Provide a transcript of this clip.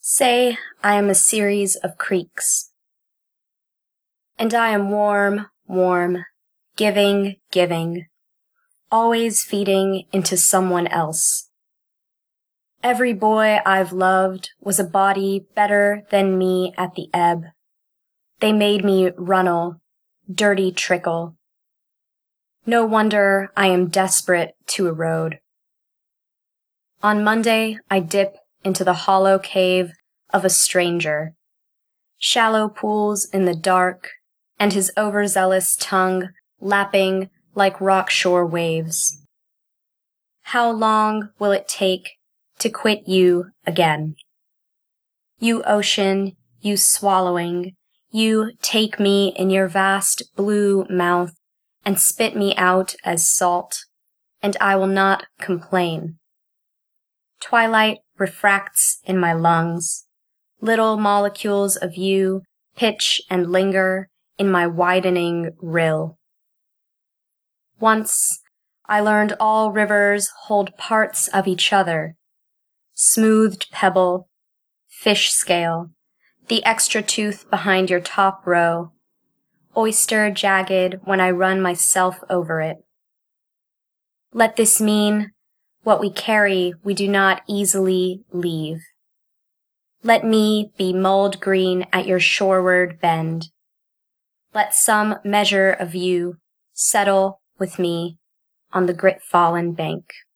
Say I am a series of creeks, and I am warm, warm, giving, giving, always feeding into someone else. Every boy I've loved was a body better than me at the ebb. They made me runnel, dirty trickle. No wonder I am desperate to erode. On Monday, I dip into the hollow cave of a stranger, shallow pools in the dark, and his overzealous tongue lapping like rock-shore waves. How long will it take to quit you again? You ocean, you swallowing, you take me in your vast blue mouth and spit me out as salt, and I will not complain. Twilight refracts in my lungs. Little molecules of you pitch and linger in my widening rill. Once I learned all rivers hold parts of each other. Smoothed pebble, fish scale, the extra tooth behind your top row, oyster jagged when I run myself over it. Let this mean what we carry we do not easily leave. Let me be mold green at your shoreward bend. Let some measure of you settle with me on the grit-fallen bank.